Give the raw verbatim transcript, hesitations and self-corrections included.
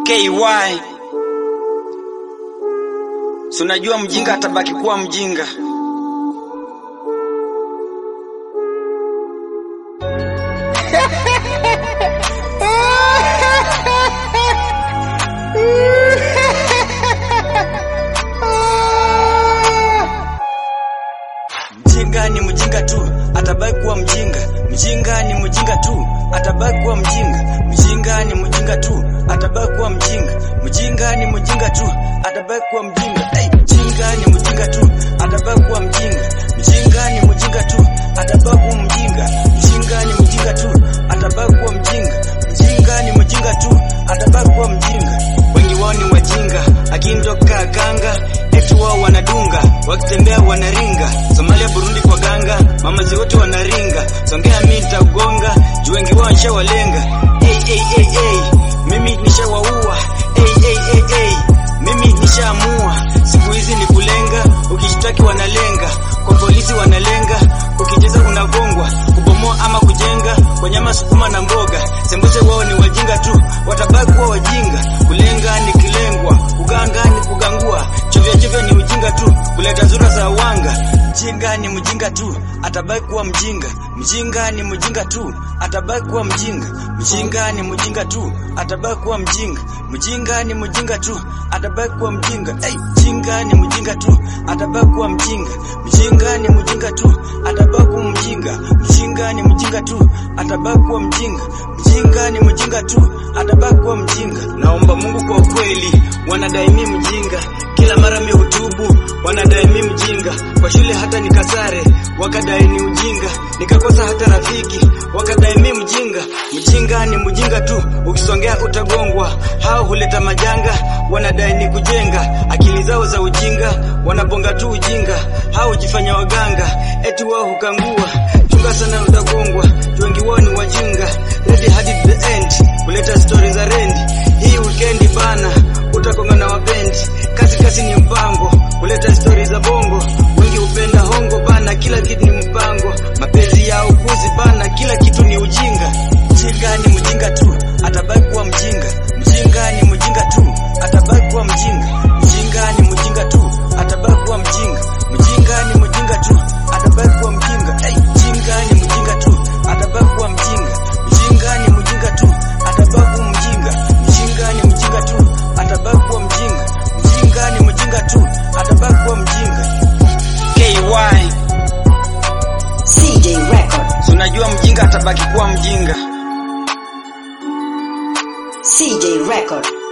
K Y. So najua mjinga atabaki kuwa mjinga. Mjinga ni mjinga tu, atabaki kuwa mjinga. Mjinga ni mjinga tu, atabaki kuwa mjinga. Mjinga ni mjinga tu, atabaki kuwa mjinga. Mjinga ni mjinga tu, atabaki kuwa mjinga. Hey, mjinga ni mjinga tu, atabaki kuwa mjinga. Mjinga ni mjinga tu, atabaki kuwa mjinga. Mjinga ni mjinga tu, atabaki kuwa mjinga. Mjinga ni mjinga tu, atabaki kuwa mjinga. Wengi wao ni wajinga, akindoka ganga, eti wao wanadunga, wakitembea wanaringa. Somalia, Burundi kwa ganga, mamazi wote wanaringa. Songea mimi nitaugonga, juu wengi wao nishawalenga. Hey, hey, hey, hey, mimi nishawaua. Hey, hey, hey, hey, mimi nishaamua. Siku hizi ni kulenga, ukishtaki wanalenga. Kwa polisi wanalenga, ukicheza unagongwa. Kubomoa ama kujenga, kwa nyama sukuma na mboga. Sembuse wao ni wajinga tu, watabaki kuwa wajinga. Kulenga ni kilengwa, kuganga ni kugangua. Chovya chovya ni ujinga tu, kuleta zura za wanga. Mjinga ni mjinga tu, atabaki kuwa mjinga. Mjinga ni mjinga tu, atabaki kuwa mjinga. Mjinga ni mjinga tu, atabaki kuwa mjinga. Mjinga ni mjinga tu, atabaki kuwa mjinga. Hey, mjinga ni mjinga tu, atabaki kuwa mjinga. Mjinga ni mjinga tu, atabaki kuwa mjinga. Mjinga ni mjinga tu, atabaki kuwa mjinga. Mjinga ni mjinga tu, atabaki kuwa mjinga. Naomba Mungu kwa kweli, wanadai mimi mjinga. Kila mara mimi hutubu, wanadai mimi mjinga. Kwa shule hata nikasare, wakadai ni ujinga. Nikakosa hata rafiki, wakadai mimi mjinga. Mjinga ni mjinga tu, ukisongea utagongwa. Hao huleta majanga, wanadai ni kujenga. Akili zao za ujinga, wanabonga tu ujinga. Hao hujifanya waganga, eti wao hukangua. Chunga sana utagongwa, wengi wao ni wajinga. Ready hadi the end, kuleta stories za rendi. Hii weekend bana, utakonga na wapendi. Kazi kazi ni mpango, kuleta stories za bongo. Wengi upenda hongo bana, kila kitu ni mpango. Mapenzi ya ukuzi bana, kila kitu ni ujinga. Mjinga ni mjinga tu, atabaki kuwa mjinga. Mjinga ni mjinga tu, atabaki kuwa mjinga. Mjinga ni mjinga tu, atabaki kuwa mjinga. Mjinga ni mjinga tu, atabaki kuwa mjinga. Hey, mjinga ni mjinga tu, atabaki kuwa mjinga. Mjinga ni mjinga tu, atabaki kuwa mjinga. Mjinga ni mjinga tu, atabaki kuwa mjinga. Mjinga ni mjinga tu, atabaki kuwa mjinga. K Y. C J Record. So najua mjinga atabaki kuwa mjinga. C J Record.